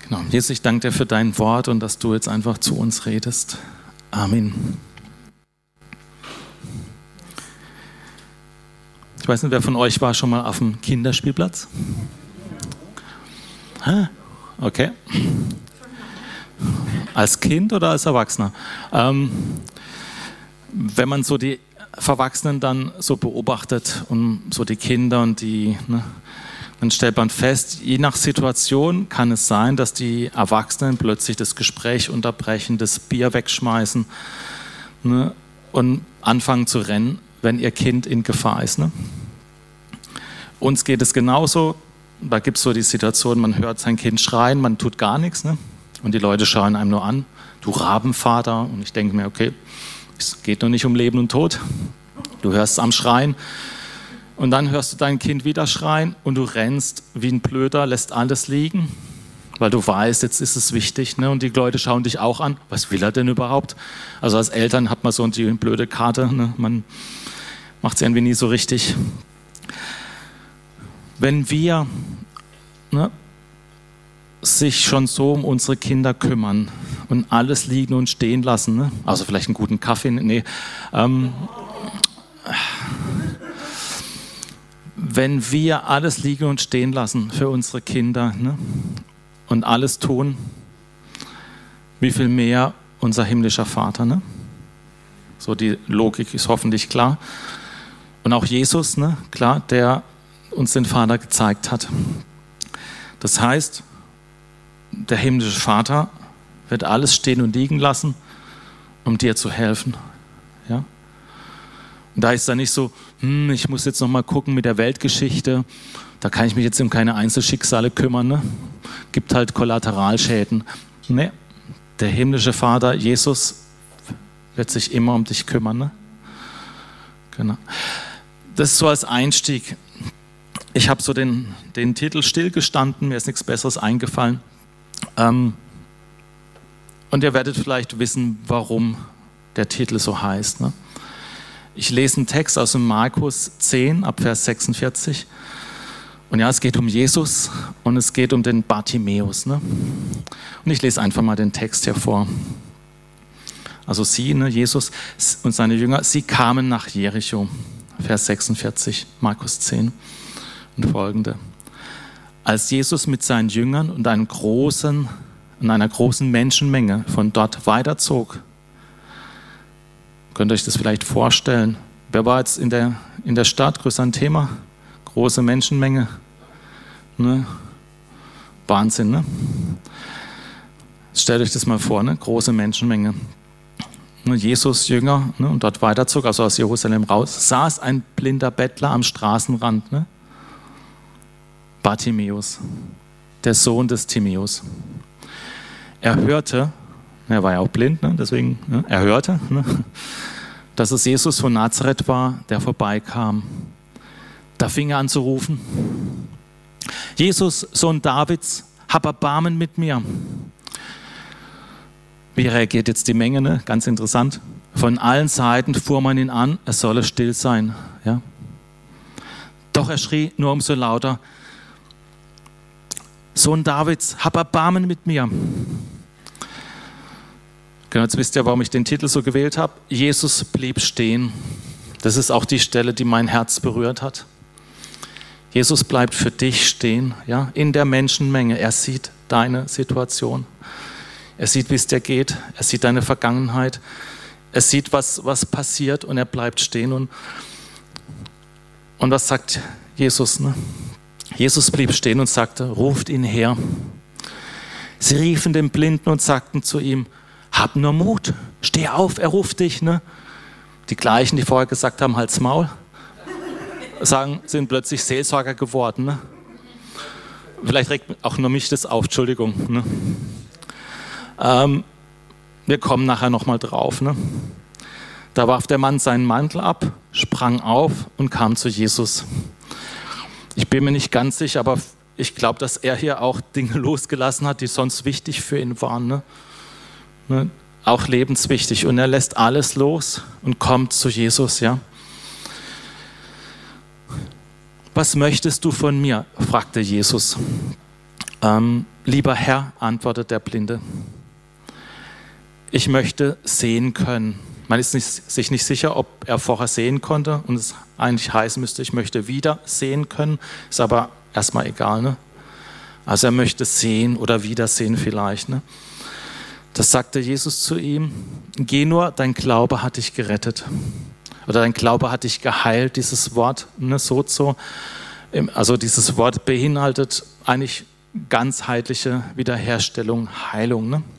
Genau. Jesus, ich danke dir für dein Wort und dass du jetzt einfach zu uns redest. Amen. Ich weiß nicht, wer von euch war schon mal auf dem Kinderspielplatz? Okay. Als Kind oder als Erwachsener? Wenn man so die Verwachsenen dann so beobachtet und so die Kinder und die, dann stellt man fest, je nach Situation kann es sein, dass die Erwachsenen plötzlich das Gespräch unterbrechen, das Bier wegschmeißen und anfangen zu rennen, wenn ihr Kind in Gefahr ist. Uns geht es genauso. Da gibt es so die Situation, man hört sein Kind schreien, man tut gar nichts. Und die Leute schauen einem nur an, du Rabenvater. Und ich denke mir, okay, es geht doch nicht um Leben und Tod. Du hörst es am Schreien. Und dann hörst du dein Kind wieder schreien und du rennst wie ein Blöder, lässt alles liegen, weil du weißt, jetzt ist es wichtig. Und die Leute schauen dich auch an. Was will er denn überhaupt? Also als Eltern hat man so die blöde Karte. Man macht es irgendwie nie so richtig. Wenn wir sich schon so um unsere Kinder kümmern und alles liegen und stehen lassen, also vielleicht einen guten Kaffee, wenn wir alles liegen und stehen lassen für unsere Kinder und alles tun, wie viel mehr unser himmlischer Vater. So die Logik ist hoffentlich klar. Und auch Jesus, klar, der uns den Vater gezeigt hat. Das heißt, der himmlische Vater wird alles stehen und liegen lassen, um dir zu helfen. Ja? Und da ist dann nicht so, ich muss jetzt noch mal gucken mit der Weltgeschichte, da kann ich mich jetzt um keine Einzelschicksale kümmern, gibt halt Kollateralschäden. Nee, der himmlische Vater, Jesus, wird sich immer um dich kümmern. Genau. Das ist so als Einstieg. Ich habe so den Titel stillgestanden, mir ist nichts Besseres eingefallen. Und ihr werdet vielleicht wissen, warum der Titel so heißt. Ich lese einen Text aus dem Markus 10, ab Vers 46. Und ja, es geht um Jesus und es geht um den Bartimäus. Und ich lese einfach mal den Text hier vor. Also sie, Jesus und seine Jünger, sie kamen nach Jericho. Vers 46, Markus 10 und folgende. Als Jesus mit seinen Jüngern und einer großen Menschenmenge von dort weiterzog, könnt ihr euch das vielleicht vorstellen? Wer war jetzt in der Stadt? Größer ein Thema? Große Menschenmenge. Wahnsinn, Stellt euch das mal vor, große Menschenmenge. Jesus Jünger und dort weiterzog, also aus Jerusalem raus, saß ein blinder Bettler am Straßenrand. Bartimäus, der Sohn des Timäus. Er hörte, er war ja auch blind, deswegen, er hörte, dass es Jesus von Nazareth war, der vorbeikam. Da fing er an zu rufen: Jesus, Sohn Davids, hab Erbarmen mit mir. Wie reagiert jetzt die Menge? Ganz interessant. Von allen Seiten fuhr man ihn an, er solle still sein. Ja? Doch er schrie nur umso lauter: Sohn Davids, hab Erbarmen mit mir. Genau, jetzt wisst ihr, warum ich den Titel so gewählt habe. Jesus blieb stehen. Das ist auch die Stelle, die mein Herz berührt hat. Jesus bleibt für dich stehen, ja, in der Menschenmenge. Er sieht deine Situation. Er sieht, wie es dir geht. Er sieht deine Vergangenheit. Er sieht, was passiert, und er bleibt stehen. Und was sagt Jesus? Jesus blieb stehen und sagte: Ruft ihn her. Sie riefen den Blinden und sagten zu ihm: Hab nur Mut, steh auf, er ruft dich. Die gleichen, die vorher gesagt haben, halt's Maul, sind plötzlich Seelsorger geworden. Vielleicht regt auch nur mich das auf, Entschuldigung. Wir kommen nachher nochmal drauf. Da warf der Mann seinen Mantel ab, sprang auf und kam zu Jesus. Ich bin mir nicht ganz sicher, aber ich glaube, dass er hier auch Dinge losgelassen hat, die sonst wichtig für ihn waren. Auch lebenswichtig. Und er lässt alles los und kommt zu Jesus. Ja? Was möchtest du von mir? Fragte Jesus. Lieber Herr, antwortet der Blinde, ich möchte sehen können. Man ist sich nicht sicher, ob er vorher sehen konnte und es eigentlich heißen müsste, ich möchte wieder sehen können, ist aber erstmal egal. Ne? Also er möchte sehen oder wiedersehen vielleicht. Ne? Das sagte Jesus zu ihm, geh nur, dein Glaube hat dich gerettet. Oder dein Glaube hat dich geheilt, dieses Wort, ne, sozo. Also dieses Wort beinhaltet eigentlich ganzheitliche Wiederherstellung, Heilung. Ne?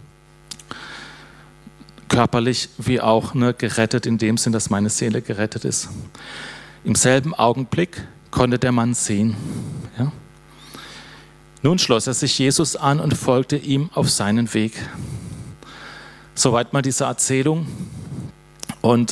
Körperlich wie auch gerettet in dem Sinn, dass meine Seele gerettet ist. Im selben Augenblick konnte der Mann sehen. Ja? Nun schloss er sich Jesus an und folgte ihm auf seinen Weg. Soweit mal diese Erzählung. Und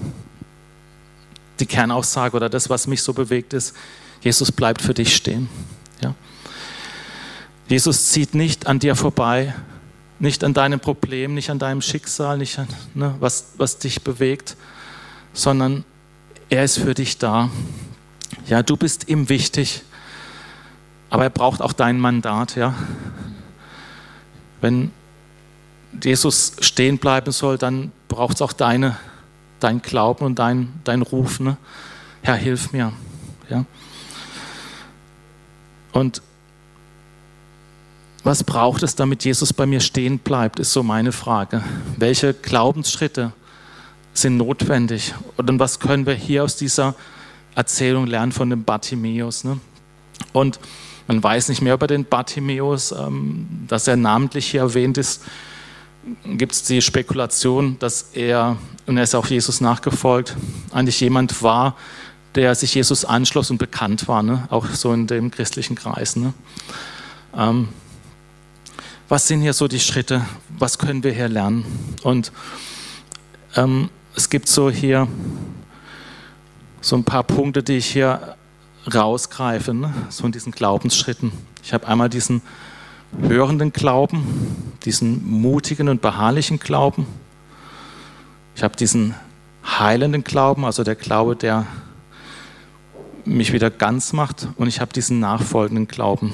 die Kernaussage oder das, was mich so bewegt, ist, Jesus bleibt für dich stehen. Ja? Jesus zieht nicht an dir vorbei, nicht an deinem Problem, nicht an deinem Schicksal, nicht an, was dich bewegt, sondern er ist für dich da. Ja, du bist ihm wichtig, aber er braucht auch dein Mandat. Ja? Wenn Jesus stehen bleiben soll, dann braucht es auch dein Glauben und dein Ruf. Ne? Herr, hilf mir. Ja? Und was braucht es, damit Jesus bei mir stehen bleibt, ist so meine Frage. Welche Glaubensschritte sind notwendig? Und was können wir hier aus dieser Erzählung lernen von dem Bartimäus? Ne? Und man weiß nicht mehr über den Bartimäus, dass er namentlich hier erwähnt ist. Gibt es die Spekulation, dass er, und er ist auch Jesus nachgefolgt, eigentlich jemand war, der sich Jesus anschloss und bekannt war, ne? Auch so in dem christlichen Kreis. Ne? Was sind hier so die Schritte? Was können wir hier lernen? Und es gibt so hier so ein paar Punkte, die ich hier rausgreife, ne? So in diesen Glaubensschritten. Ich habe einmal diesen hörenden Glauben, diesen mutigen und beharrlichen Glauben. Ich habe diesen heilenden Glauben, also der Glaube, der mich wieder ganz macht. Und ich habe diesen nachfolgenden Glauben.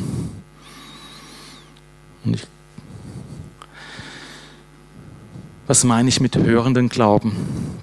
Und was meine ich mit hörenden Glauben?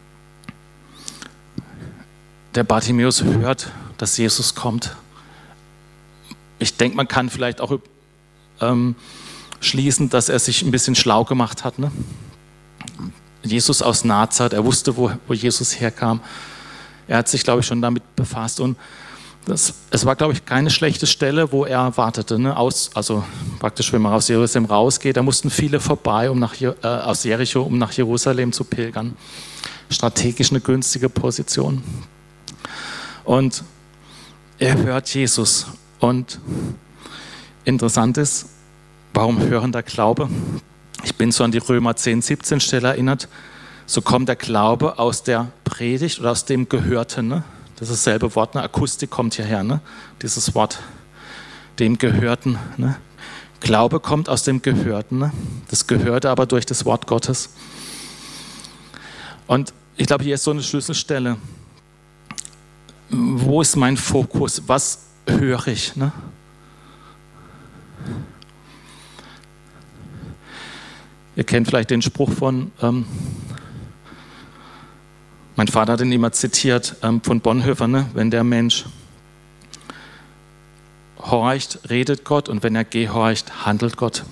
Der Bartimäus hört, dass Jesus kommt. Ich denke, man kann vielleicht auch schließen, dass er sich ein bisschen schlau gemacht hat. Ne? Jesus aus Nazareth, er wusste, wo Jesus herkam. Er hat sich, glaube ich, schon damit befasst. Und es war, glaube ich, keine schlechte Stelle, wo er wartete. Ne? Also praktisch, wenn man aus Jerusalem rausgeht, da mussten viele vorbei, aus Jericho, um nach Jerusalem zu pilgern. Strategisch eine günstige Position. Und er hört Jesus. Und interessant ist, warum hörender Glaube? Ich bin so an die Römer 10,17 Stelle erinnert. So kommt der Glaube aus der Predigt oder aus dem Gehörten. Ne? Das ist dasselbe Wort, ne? Akustik kommt hierher, ne? Dieses Wort, dem Gehörten. Ne? Glaube kommt aus dem Gehörten. Ne? Das Gehörte aber durch das Wort Gottes. Und ich glaube, hier ist so eine Schlüsselstelle. Wo ist mein Fokus? Was höre ich? Ne? Ihr kennt vielleicht den Spruch von, mein Vater hat ihn immer zitiert, von Bonhoeffer, ne? Wenn der Mensch horcht, redet Gott, und wenn er gehorcht, handelt Gott.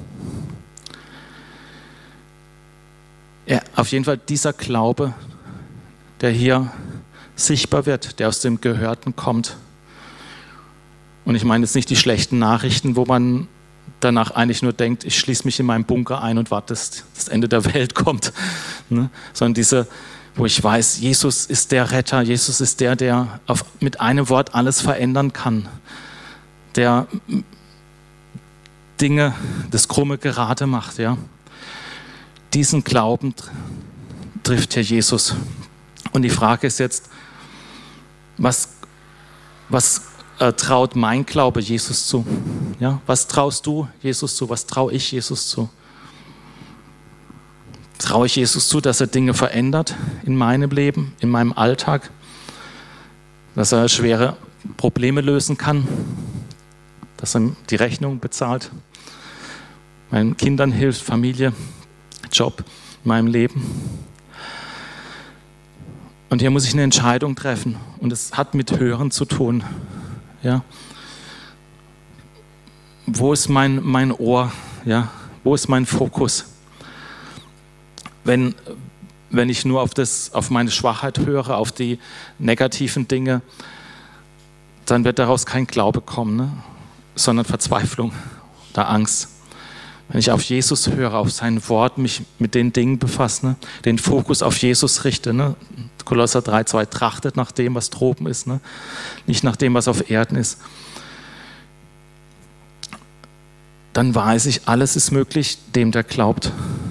Ja, auf jeden Fall dieser Glaube, der hier sichtbar wird, der aus dem Gehörten kommt. Und ich meine jetzt nicht die schlechten Nachrichten, wo man danach eigentlich nur denkt, ich schließe mich in meinen Bunker ein und warte, dass das Ende der Welt kommt. Ne? Sondern diese, wo ich weiß, Jesus ist der Retter, Jesus ist der mit einem Wort alles verändern kann. Der Dinge, das Krumme gerade macht. Ja? Diesen Glauben trifft hier Jesus. Und die Frage ist jetzt, was traut mein Glaube Jesus zu? Ja? Was traust du Jesus zu? Was traue ich Jesus zu? Traue ich Jesus zu, dass er Dinge verändert in meinem Leben, in meinem Alltag? Dass er schwere Probleme lösen kann? dass er die Rechnung bezahlt, meinen Kindern hilft, Familie, Job, in meinem Leben. Und hier muss ich eine Entscheidung treffen und es hat mit Hören zu tun. Ja? Wo ist mein Ohr? Ja? Wo ist mein Fokus? Wenn ich nur auf meine Schwachheit höre, auf die negativen Dinge, dann wird daraus kein Glaube kommen, ne? Sondern Verzweiflung oder Angst. Wenn ich auf Jesus höre, auf sein Wort, mich mit den Dingen befasse, ne? Den Fokus auf Jesus richte. Ne? Kolosser 3,2, trachtet nach dem, was droben ist, ne? Nicht nach dem, was auf Erden ist. Dann weiß ich, alles ist möglich, dem der glaubt.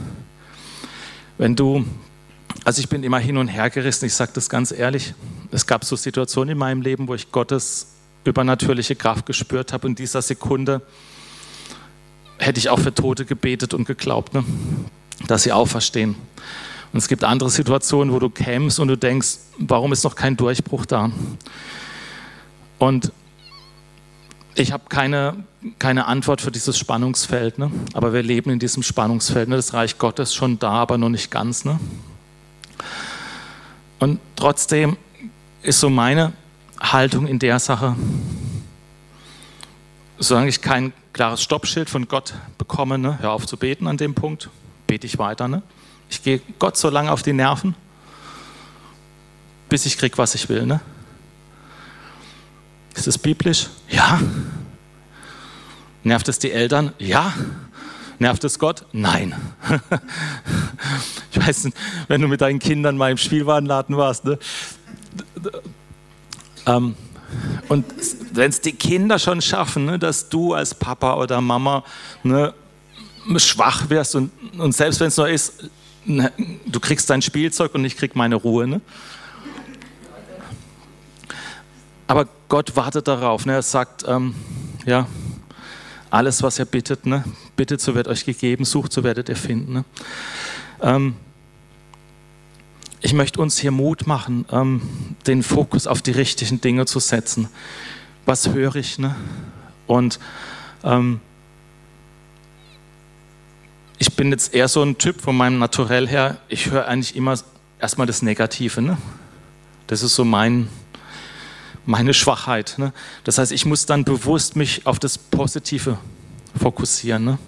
Also ich bin immer hin und her gerissen, ich sage das ganz ehrlich. Es gab so Situationen in meinem Leben, wo ich Gottes übernatürliche Kraft gespürt habe. In dieser Sekunde hätte ich auch für Tote gebetet und geglaubt, ne? Dass sie auferstehen. Und es gibt andere Situationen, wo du kämst und du denkst, warum ist noch kein Durchbruch da? Und ich habe keine Antwort für dieses Spannungsfeld, ne? Aber wir leben in diesem Spannungsfeld. Ne? Das Reich Gottes ist schon da, aber noch nicht ganz. Ne? Und trotzdem ist so meine Haltung in der Sache, solange ich kein klares Stoppschild von Gott bekomme, ne? Hör auf zu beten an dem Punkt, bete ich weiter. Ne? Ich gehe Gott so lange auf die Nerven, bis ich kriege, was ich will. Ne? Ist es biblisch? Ja. Nervt es die Eltern? Ja. Nervt es Gott? Nein. Ich weiß nicht, wenn du mit deinen Kindern mal im Spielwarenladen warst. Ne? Und wenn es die Kinder schon schaffen, ne, dass du als Papa oder Mama, ne, schwach wirst und selbst wenn es nur ist, ne, du kriegst dein Spielzeug und ich krieg meine Ruhe. Ne? Aber Gott wartet darauf. Ne? Er sagt, ja, alles, was ihr bittet, ne? Bittet, so wird euch gegeben, sucht, so werdet ihr finden. Ne? Ich möchte uns hier Mut machen, den Fokus auf die richtigen Dinge zu setzen. Was höre ich? Ne? Und ich bin jetzt eher so ein Typ von meinem Naturell her, ich höre eigentlich immer erstmal das Negative. Ne? Das ist so meine Schwachheit. Ne? Das heißt, ich muss dann bewusst mich auf das Positive fokussieren. Ne?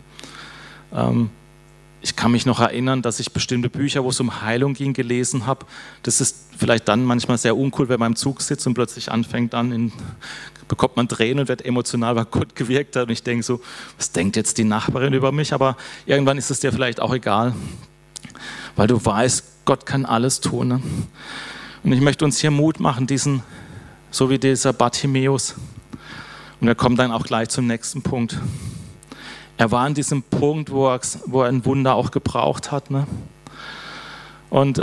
Ich kann mich noch erinnern, dass ich bestimmte Bücher, wo es um Heilung ging, gelesen habe. Das ist vielleicht dann manchmal sehr uncool, wenn man im Zug sitzt und plötzlich anfängt bekommt man Tränen und wird emotional, weil Gott gewirkt hat. Und ich denke so, was denkt jetzt die Nachbarin über mich? Aber irgendwann ist es dir vielleicht auch egal, weil du weißt, Gott kann alles tun. Ne? Und ich möchte uns hier Mut machen, so wie dieser Bartimäus. Und er kommt dann auch gleich zum nächsten Punkt. Er war an diesem Punkt, wo er ein Wunder auch gebraucht hat. Ne? Und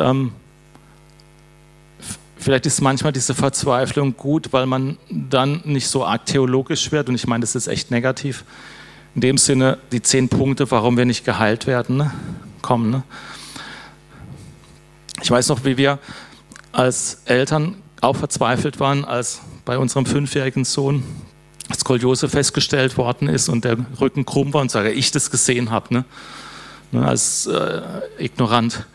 vielleicht ist manchmal diese Verzweiflung gut, weil man dann nicht so arg theologisch wird. Und ich meine, das ist echt negativ. In dem Sinne, die 10 Punkte, warum wir nicht geheilt werden, ne? Kommen. Ne? Ich weiß noch, wie wir als Eltern auch verzweifelt waren, als bei unserem 5-jährigen Sohn Skoliose festgestellt worden ist und der Rücken krumm war und sogar ich das gesehen habe, ne, als ignorant.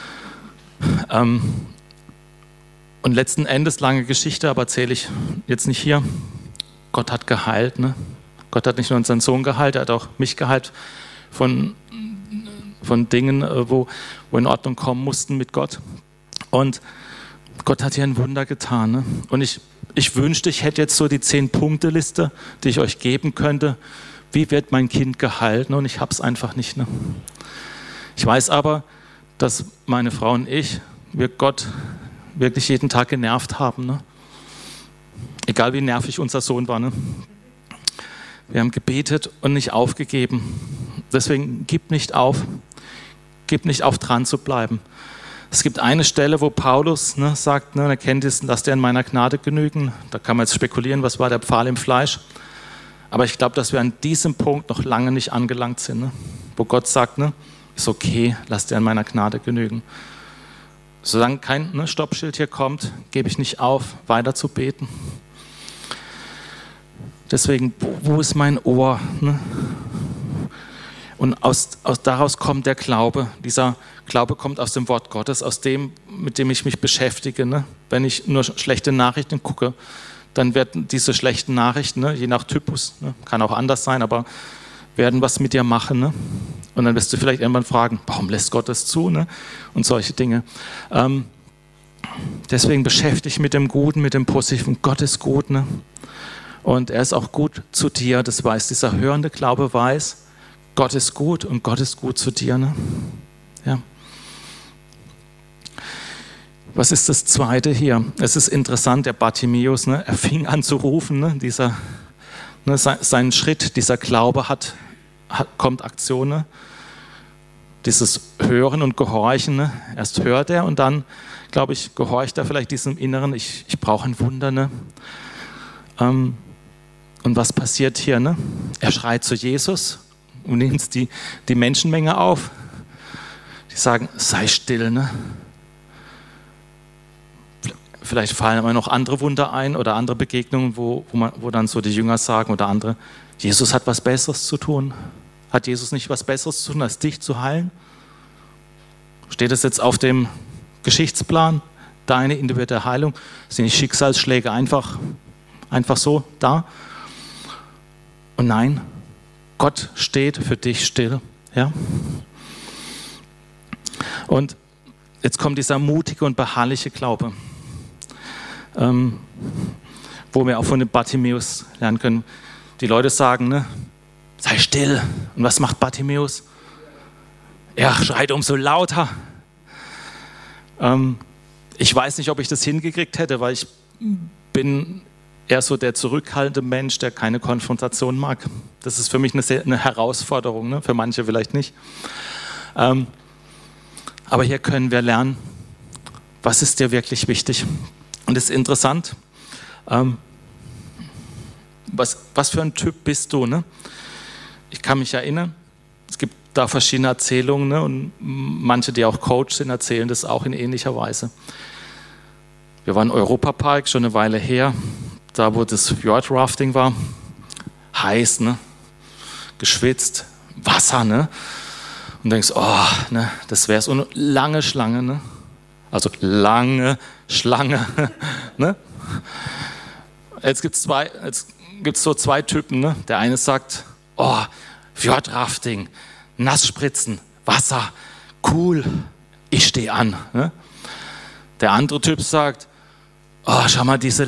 Und letzten Endes, lange Geschichte, aber erzähle ich jetzt nicht hier, Gott hat geheilt. Ne? Gott hat nicht nur unseren Sohn geheilt, er hat auch mich geheilt von Dingen, wo in Ordnung kommen mussten mit Gott. Und Gott hat hier ein Wunder getan. Ne? Und ich wünschte, ich hätte jetzt so die 10-Punkte-Liste, die ich euch geben könnte. Wie wird mein Kind geheilt? Und ich habe es einfach nicht. Ne? Ich weiß aber, dass meine Frau und wir Gott wirklich jeden Tag genervt haben. Ne? Egal wie nervig unser Sohn war. Ne? Wir haben gebetet und nicht aufgegeben. Deswegen gib nicht auf. Gib nicht auf, dran zu bleiben. Es gibt eine Stelle, wo Paulus sagt, erkennt es, lasst ihr in meiner Gnade genügen. Da kann man jetzt spekulieren, was war der Pfahl im Fleisch. Aber ich glaube, dass wir an diesem Punkt noch lange nicht angelangt sind. Ne? Wo Gott sagt, ist okay, lasst ihr in meiner Gnade genügen. Solange kein Stoppschild hier kommt, gebe ich nicht auf, weiter zu beten. Deswegen, wo ist mein Ohr? Ne? Und daraus kommt der Glaube. Dieser Glaube kommt aus dem Wort Gottes, aus dem, mit dem ich mich beschäftige. Ne? Wenn ich nur schlechte Nachrichten gucke, dann werden diese schlechten Nachrichten, ne, je nach Typus, ne, kann auch anders sein, aber werden was mit dir machen. Ne? Und dann wirst du vielleicht irgendwann fragen, warum lässt Gott das zu? Ne? Und solche Dinge. Deswegen beschäftige ich mit dem Guten, mit dem Positiven. Gott ist gut. Ne? Und er ist auch gut zu dir. Das weiß dieser hörende Glaube, weiß, Gott ist gut und Gott ist gut zu dir. Ne? Ja. Was ist das Zweite hier? Es ist interessant, der Bartimäus, ne, er fing an zu rufen, ne, sein Schritt, dieser Glaube kommt Aktion, ne, dieses Hören und Gehorchen. Ne, erst hört er und dann, glaube ich, gehorcht er vielleicht diesem Inneren, ich brauche ein Wunder. Ne. Und was passiert hier? Ne? Er schreit zu Jesus und nimmt die Menschenmenge auf. Die sagen, sei still. Ne? Vielleicht fallen mir noch andere Wunder ein oder andere Begegnungen, wo dann so die Jünger sagen oder andere, Jesus hat was Besseres zu tun. Hat Jesus nicht was Besseres zu tun, als dich zu heilen? Steht es jetzt auf dem Geschichtsplan, deine individuelle Heilung? Sind die Schicksalsschläge einfach so da? Und nein, Gott steht für dich still. Ja? Und jetzt kommt dieser mutige und beharrliche Glaube. Wo wir auch von dem Bartimäus lernen können. Die Leute sagen, ne, sei still. Und was macht Bartimäus? Er schreit umso lauter. Ich weiß nicht, ob ich das hingekriegt hätte, weil ich bin eher so der zurückhaltende Mensch, der keine Konfrontation mag. Das ist für mich eine Herausforderung, ne? Für manche vielleicht nicht. Aber hier können wir lernen, was ist dir wirklich wichtig? Und es ist interessant, was für ein Typ bist du? Ne? Ich kann mich erinnern, es gibt da verschiedene Erzählungen, ne? Und manche, die auch Coach sind, erzählen das auch in ähnlicher Weise. Wir waren im Europapark, schon eine Weile her, da wo das Fjordrafting war, heiß, ne? Geschwitzt, Wasser, ne? Und denkst, oh, ne? Das wäre so eine lange Schlange, ne? Also lange Schlange. Ne? Jetzt gibt es so zwei Typen. Ne? Der eine sagt, oh, Fjordrafting, Nassspritzen, Wasser, cool, ich stehe an. Ne? Der andere Typ sagt, oh, schau mal, diese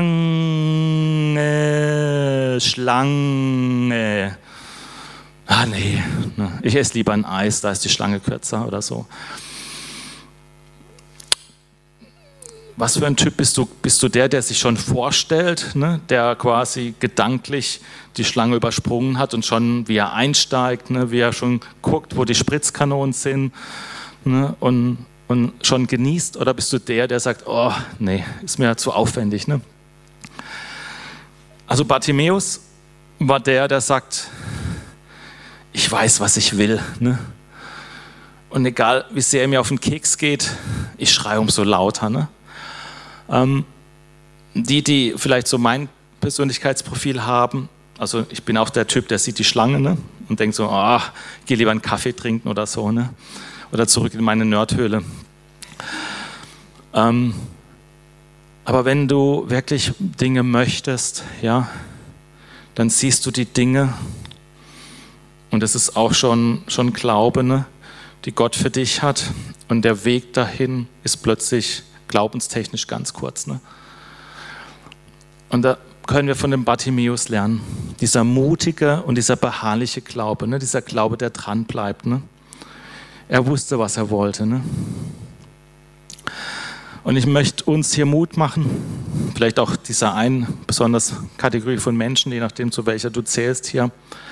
lange Schlange. Ah nee, ne? Ich esse lieber ein Eis, da ist die Schlange kürzer oder so. Was für ein Typ bist du? Bist du der sich schon vorstellt, ne? Der quasi gedanklich die Schlange übersprungen hat und schon, wie er einsteigt, ne? Wie er schon guckt, wo die Spritzkanonen sind, ne? Und schon genießt? Oder bist du der sagt, oh, nee, ist mir zu aufwendig. Ne? Also Bartimäus war der sagt, ich weiß, was ich will. Ne? Und egal, wie sehr er mir auf den Keks geht, ich schreie umso lauter. Ne? Die vielleicht so mein Persönlichkeitsprofil haben, also ich bin auch der Typ, der sieht die Schlange, ne? Und denkt so, oh, ich gehe lieber einen Kaffee trinken oder so, ne? Oder zurück in meine Nerdhöhle. Aber wenn du wirklich Dinge möchtest, ja, dann siehst du die Dinge, und das ist auch schon Glaube, ne? Die Gott für dich hat, und der Weg dahin ist plötzlich glaubenstechnisch ganz kurz. Ne? Und da können wir von dem Bartimäus lernen. Dieser mutige und dieser beharrliche Glaube, ne? Dieser Glaube, der dran bleibt. Ne? Er wusste, was er wollte. Ne? Und ich möchte uns hier Mut machen, vielleicht auch dieser einen besonders Kategorie von Menschen, je nachdem, zu welcher du zählst hier.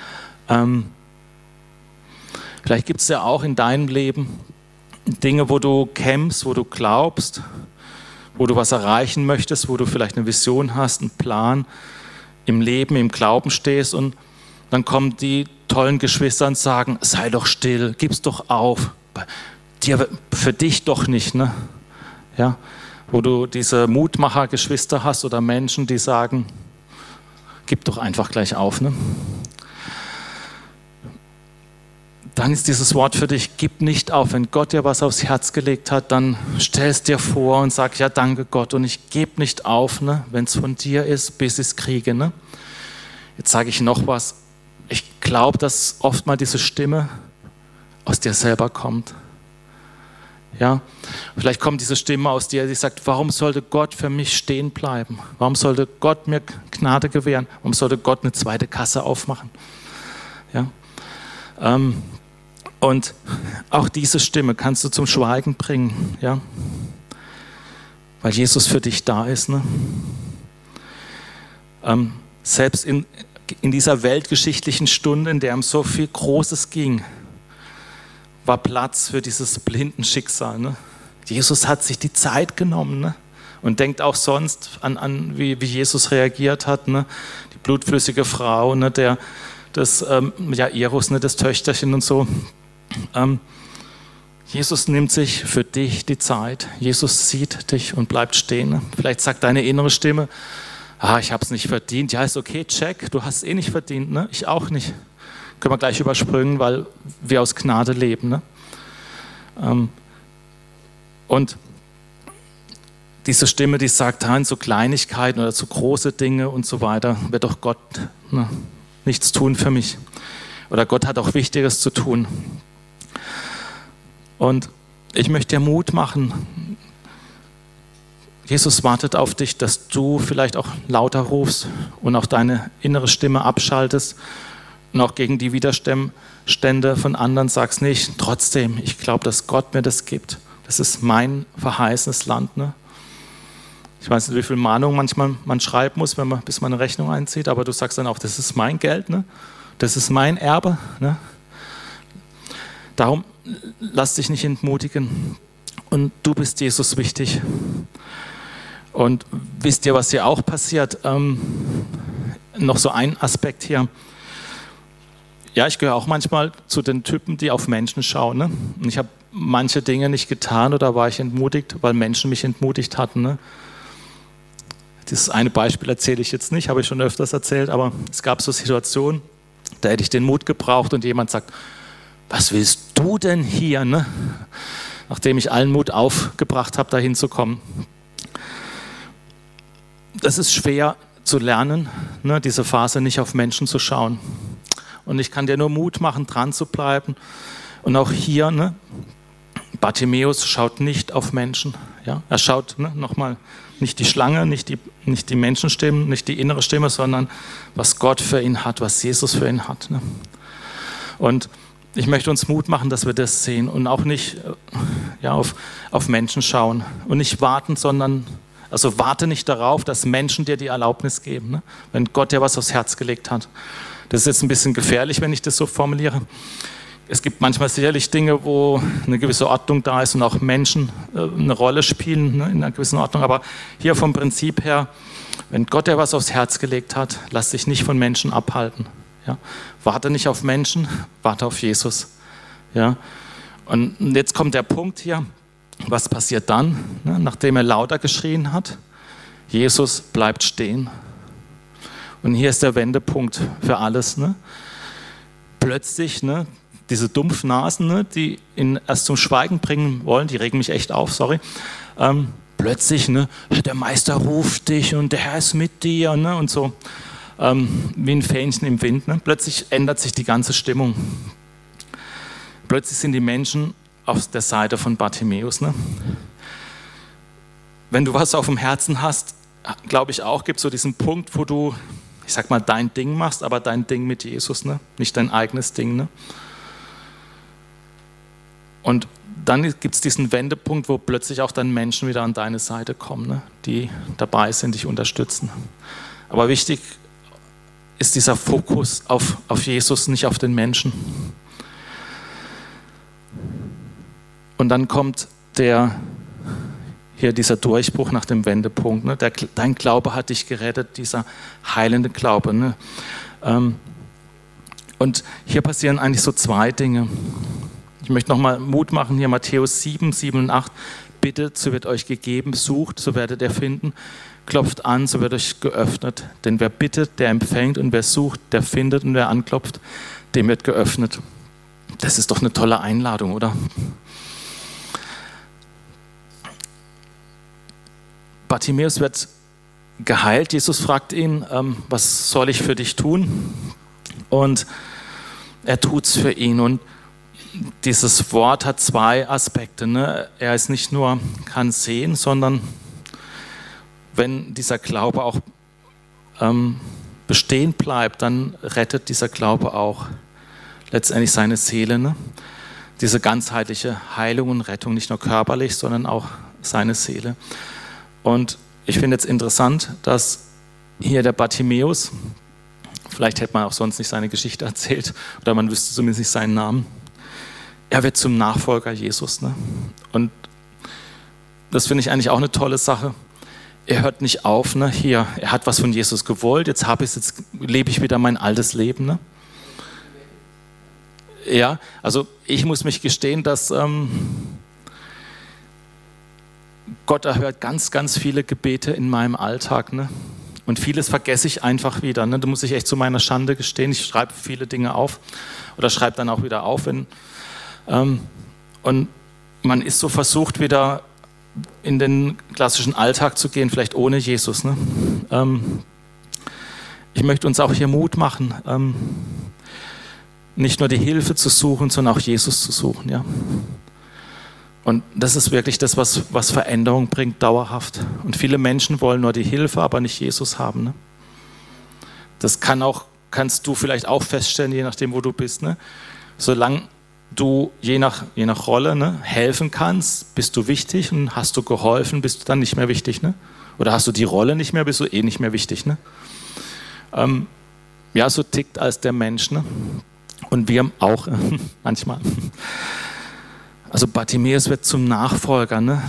Vielleicht gibt es ja auch in deinem Leben Dinge, wo du kämpfst, wo du glaubst, wo du was erreichen möchtest, wo du vielleicht eine Vision hast, einen Plan im Leben, im Glauben stehst, und dann kommen die tollen Geschwister und sagen, sei doch still, gib's doch auf. Für dich doch nicht, ne? Ja, wo du diese Mutmacher-Geschwister hast oder Menschen, die sagen, gib doch einfach gleich auf. Ne? Dann ist dieses Wort für dich, gib nicht auf. Wenn Gott dir was aufs Herz gelegt hat, dann stell es dir vor und sag, ja danke Gott und ich gebe nicht auf, ne? Wenn es von dir ist, bis ich es kriege. Ne? Jetzt sage ich noch was. Ich glaube, dass oft mal diese Stimme aus dir selber kommt. Ja? Vielleicht kommt diese Stimme aus dir, die sagt, warum sollte Gott für mich stehen bleiben? Warum sollte Gott mir Gnade gewähren? Warum sollte Gott eine zweite Kasse aufmachen? Ja? Und auch diese Stimme kannst du zum Schweigen bringen, ja? Weil Jesus für dich da ist. Ne? Selbst in dieser weltgeschichtlichen Stunde, in der um so viel Großes ging, war Platz für dieses blinden Schicksal. Ne? Jesus hat sich die Zeit genommen, ne? Und denkt auch sonst an wie Jesus reagiert hat. Ne? Die blutflüssige Frau, ne? Das Jairus, ne? Das Töchterchen und so. Jesus nimmt sich für dich die Zeit. Jesus sieht dich und bleibt stehen. Ne? Vielleicht sagt deine innere Stimme, ich habe es nicht verdient. Ja, ist okay, check, du hast es eh nicht verdient. Ne? Ich auch nicht. Können wir gleich überspringen, weil wir aus Gnade leben. Ne? Und diese Stimme, die sagt, in so Kleinigkeiten oder so große Dinge und so weiter, wird doch Gott nichts tun für mich. Oder Gott hat auch Wichtiges zu tun. Und ich möchte dir Mut machen. Jesus wartet auf dich, dass du vielleicht auch lauter rufst und auch deine innere Stimme abschaltest und auch gegen die Widerstände von anderen sagst, nicht, trotzdem, ich glaube, dass Gott mir das gibt. Das ist mein verheißenes Land. Ne? Ich weiß nicht, wie viel Mahnung manchmal man schreiben muss, bis man eine Rechnung einzieht, aber du sagst dann auch, das ist mein Geld, ne? Das ist mein Erbe. Ne? Darum lass dich nicht entmutigen. Und du bist Jesus wichtig. Und wisst ihr, was hier auch passiert? Noch so ein Aspekt hier. Ja, ich gehöre auch manchmal zu den Typen, die auf Menschen schauen. Ne? Und ich habe manche Dinge nicht getan oder war ich entmutigt, weil Menschen mich entmutigt hatten. Ne? Das eine Beispiel erzähle ich jetzt nicht, habe ich schon öfters erzählt, aber es gab so Situationen, da hätte ich den Mut gebraucht und jemand sagt, was willst du denn hier? Ne? Nachdem ich allen Mut aufgebracht habe, da hinzukommen. Das ist schwer zu lernen, ne? Diese Phase nicht auf Menschen zu schauen. Und ich kann dir nur Mut machen, dran zu bleiben. Und auch hier, ne? Bartimäus schaut nicht auf Menschen. Ja? Er schaut nochmal nicht die Schlange, nicht die Menschenstimmen, nicht die innere Stimme, sondern was Gott für ihn hat, was Jesus für ihn hat. Ne? Und ich möchte uns Mut machen, dass wir das sehen und auch nicht auf Menschen schauen und nicht warten, sondern warte nicht darauf, dass Menschen dir die Erlaubnis geben, ne? Wenn Gott dir was aufs Herz gelegt hat. Das ist jetzt ein bisschen gefährlich, wenn ich das so formuliere. Es gibt manchmal sicherlich Dinge, wo eine gewisse Ordnung da ist und auch Menschen eine Rolle spielen, ne, in einer gewissen Ordnung. Aber hier vom Prinzip her, wenn Gott dir was aufs Herz gelegt hat, lass dich nicht von Menschen abhalten. Ja? Warte nicht auf Menschen, warte auf Jesus. Ja? Und jetzt kommt der Punkt hier, was passiert dann, ne, nachdem er lauter geschrien hat? Jesus bleibt stehen. Und hier ist der Wendepunkt für alles. Ne? Plötzlich, ne, diese Dumpfnasen, ne, die ihn erst zum Schweigen bringen wollen, die regen mich echt auf, sorry. Plötzlich, ne, der Meister ruft dich und der Herr ist mit dir, ne, und so. Wie ein Fähnchen im Wind. Ne? Plötzlich ändert sich die ganze Stimmung. Plötzlich sind die Menschen auf der Seite von Bartimäus. Ne? Wenn du was auf dem Herzen hast, glaube ich auch, gibt es so diesen Punkt, wo du, ich sag mal, dein Ding machst, aber dein Ding mit Jesus, ne? Nicht dein eigenes Ding. Ne? Und dann gibt es diesen Wendepunkt, wo plötzlich auch dann Menschen wieder an deine Seite kommen, ne? Die dabei sind, dich unterstützen. Aber wichtig ist dieser Fokus auf Jesus, nicht auf den Menschen. Und dann kommt dieser Durchbruch nach dem Wendepunkt. Ne? Dein Glaube hat dich gerettet, dieser heilende Glaube. Ne? Und hier passieren eigentlich so zwei Dinge. Ich möchte nochmal Mut machen, hier Matthäus 7, 7 und 8. Bittet, so wird euch gegeben, sucht, so werdet ihr finden. klopft an, so wird euch geöffnet. Denn wer bittet, der empfängt, und wer sucht, der findet, und wer anklopft, dem wird geöffnet. Das ist doch eine tolle Einladung, oder? Bartimäus wird geheilt. Jesus fragt ihn, was soll ich für dich tun? Und er tut es für ihn. Und dieses Wort hat zwei Aspekte. Ne? Er ist nicht nur, kann sehen, sondern wenn dieser Glaube auch bestehen bleibt, dann rettet dieser Glaube auch letztendlich seine Seele. Ne? Diese ganzheitliche Heilung und Rettung, nicht nur körperlich, sondern auch seine Seele. Und ich finde jetzt interessant, dass hier der Bartimäus, vielleicht hätte man auch sonst nicht seine Geschichte erzählt, oder man wüsste zumindest nicht seinen Namen, er wird zum Nachfolger Jesus. Ne? Und das finde ich eigentlich auch eine tolle Sache. Er hört nicht auf, ne? Hier, er hat was von Jesus gewollt, jetzt lebe ich wieder mein altes Leben. Ne? Ja, also ich muss mich gestehen, dass Gott erhört ganz, ganz viele Gebete in meinem Alltag. Ne? Und vieles vergesse ich einfach wieder. Ne? Da muss ich echt zu meiner Schande gestehen. Ich schreibe viele Dinge auf oder schreibe dann auch wieder auf. Und man ist so versucht, wieder in den klassischen Alltag zu gehen, vielleicht ohne Jesus. Ne? Ich möchte uns auch hier Mut machen, nicht nur die Hilfe zu suchen, sondern auch Jesus zu suchen. Ja? Und das ist wirklich das, was Veränderung bringt, dauerhaft. Und viele Menschen wollen nur die Hilfe, aber nicht Jesus haben. Ne? Das kannst du vielleicht auch feststellen, je nachdem, wo du bist. Ne? Solange du je nach Rolle, ne, helfen kannst, bist du wichtig, und hast du geholfen, bist du dann nicht mehr wichtig. Ne? Oder hast du die Rolle nicht mehr, bist du nicht mehr wichtig. Ne? Ja, so tickt als der Mensch. Ne? Und wir auch manchmal. Also Bartimäus wird zum Nachfolger. Ne?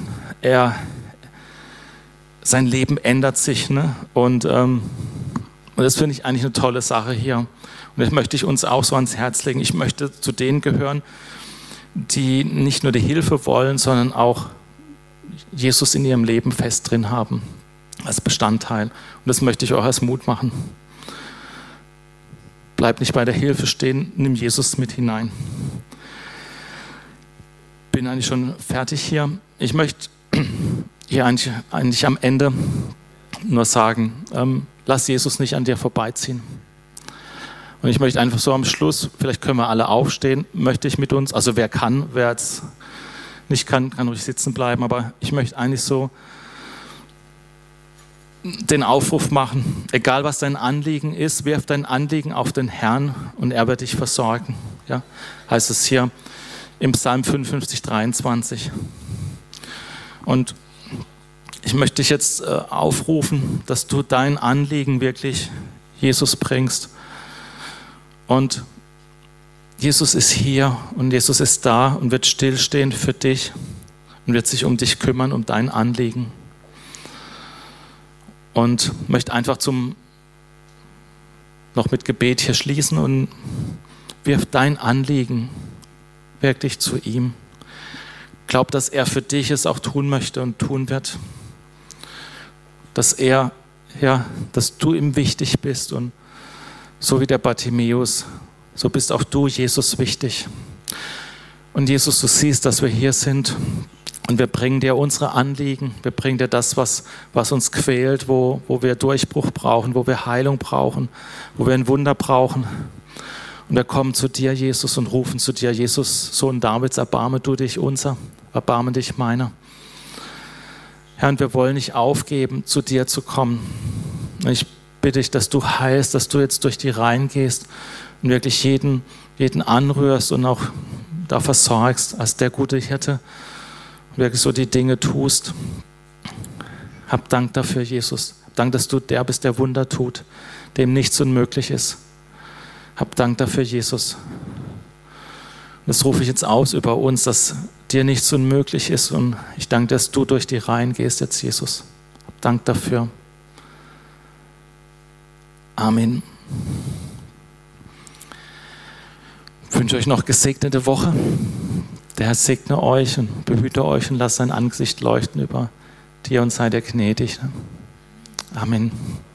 Sein Leben ändert sich. Ne? Und das finde ich eigentlich eine tolle Sache hier. Und das möchte ich uns auch so ans Herz legen. Ich möchte zu denen gehören, die nicht nur die Hilfe wollen, sondern auch Jesus in ihrem Leben fest drin haben, als Bestandteil. Und das möchte ich auch als Mut machen. Bleib nicht bei der Hilfe stehen, nimm Jesus mit hinein. Bin eigentlich schon fertig hier. Ich möchte hier eigentlich am Ende nur sagen, lass Jesus nicht an dir vorbeiziehen. Und ich möchte einfach so am Schluss, vielleicht können wir alle aufstehen, möchte ich mit uns, also wer kann, wer jetzt nicht kann ruhig sitzen bleiben, aber ich möchte eigentlich so den Aufruf machen, egal was dein Anliegen ist, wirf dein Anliegen auf den Herrn und er wird dich versorgen. Ja? Heißt es hier im Psalm 55, 23. Und ich möchte dich jetzt aufrufen, dass du dein Anliegen wirklich Jesus bringst. Und Jesus ist hier und Jesus ist da und wird stillstehen für dich und wird sich um dich kümmern, um dein Anliegen. Und möchte einfach noch mit Gebet hier schließen und wirf dein Anliegen wirklich zu ihm. Glaub, dass er für dich es auch tun möchte und tun wird. Dass du ihm wichtig bist und so wie der Bartimäus, so bist auch du Jesus wichtig. Und Jesus, du siehst, dass wir hier sind und wir bringen dir unsere Anliegen, wir bringen dir das, was uns quält, wo wir Durchbruch brauchen, wo wir Heilung brauchen, wo wir ein Wunder brauchen. Und wir kommen zu dir, Jesus, und rufen zu dir, Jesus, Sohn Davids, erbarme du dich unser, erbarme dich meiner. Herr, und wir wollen nicht aufgeben, zu dir zu kommen. Ich bitte dich, dass du heilst, dass du jetzt durch die Reihen gehst und wirklich jeden anrührst und auch da versorgst als der gute Hirte und wirklich so die Dinge tust. Hab Dank dafür, Jesus. Dank, dass du der bist, der Wunder tut, dem nichts unmöglich ist. Hab Dank dafür, Jesus. Und das rufe ich jetzt aus über uns, dass dir nichts unmöglich ist. Und ich danke, dass du durch die Reihen gehst jetzt, Jesus. Hab Dank dafür. Amen. Ich wünsche euch noch gesegnete Woche. Der Herr segne euch und behüte euch und lasst sein Angesicht leuchten über dir und sei dir gnädig. Amen.